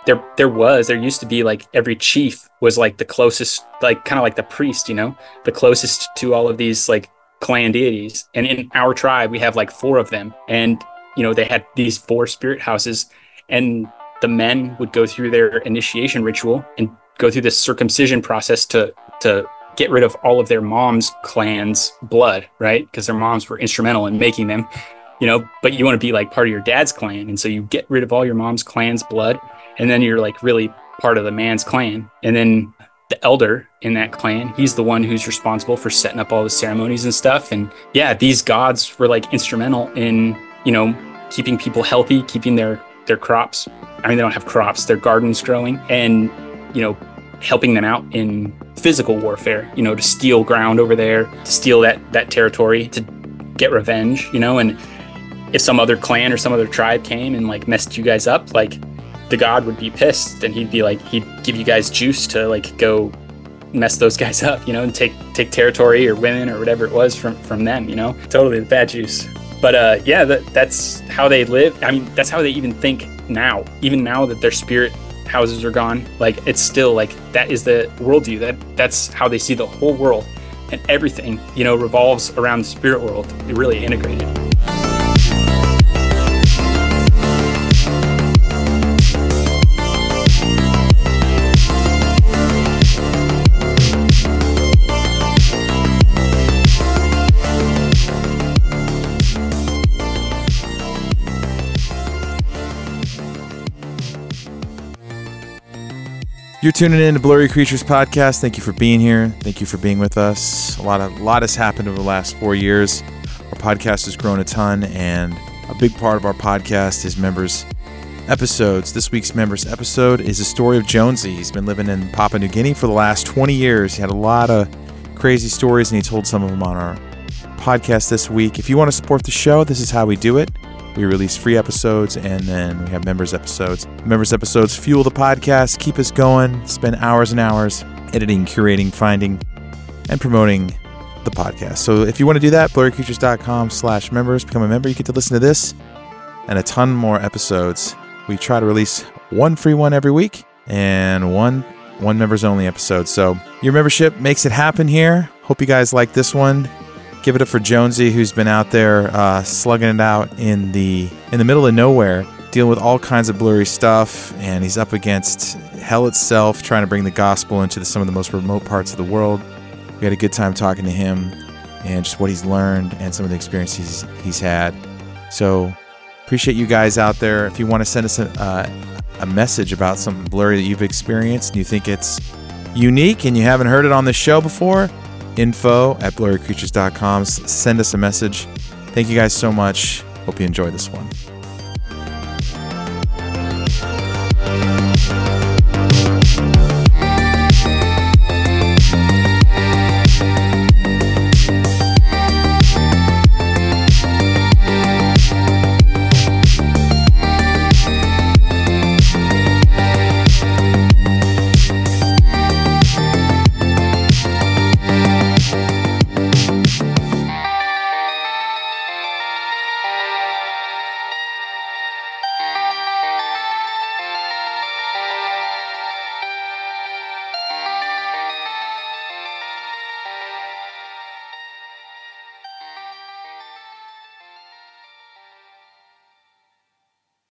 there used to be like every chief was like the closest, like kind of like the priest, the closest to all of these like clan deities. And in our tribe, we have like four of them. And, they had these four spirit houses, and the men would go through their initiation ritual and go through this circumcision process to get rid of all of their mom's clan's blood, right? Because their moms were instrumental in making them, but you want to be like part of your dad's clan. And so you get rid of all your mom's clan's blood, and then you're like really part of the man's clan. And then the elder in that clan, he's the one who's responsible for setting up all the ceremonies and stuff. And yeah, these gods were like instrumental in, keeping people healthy, keeping their crops. I mean, they don't have crops, their gardens growing, and, helping them out in physical warfare, to steal ground over there, to steal that territory, to get revenge, and if some other clan or some other tribe came and like messed you guys up, like the god would be pissed, and he'd give you guys juice to like go mess those guys up, and take territory or women or whatever it was from them, totally the bad juice. But yeah, that's how they live. I mean, that's how they even think now, even now that their spirit houses are gone. Like, it's still like, that is the worldview, that's how they see the whole world, and everything, revolves around the spirit world. They're really integrated. You're tuning in to Blurry Creatures Podcast. Thank you for being here. Thank you for being with us. A lot has happened over the last 4 years. Our podcast has grown a ton, and a big part of our podcast is members episodes. This week's members episode is the story of Jonesy. He's been living in Papua New Guinea for the last 20 years. He had a lot of crazy stories, and he told some of them on our podcast this week. If you want to support the show, this is how we do it. We release free episodes, and then we have members episodes. Members episodes fuel the podcast, keep us going, spend hours and hours editing, curating, finding, and promoting the podcast. So if you want to do that, blurrycreatures.com/members, become a member. You get to listen to this and a ton more episodes. We try to release one free one every week and one members only episode. So your membership makes it happen here. Hope you guys like this one. Give it up for Jonesy, who's been out there slugging it out in the middle of nowhere, dealing with all kinds of blurry stuff, and he's up against hell itself, trying to bring the gospel into some of the most remote parts of the world. We had a good time talking to him and just what he's learned and some of the experiences he's had. So appreciate you guys out there. If you want to send us a message about something blurry that you've experienced and you think it's unique and you haven't heard it on the show before, info@blurrycreatures.com. Send us a message. Thank you guys so much. Hope you enjoy this one.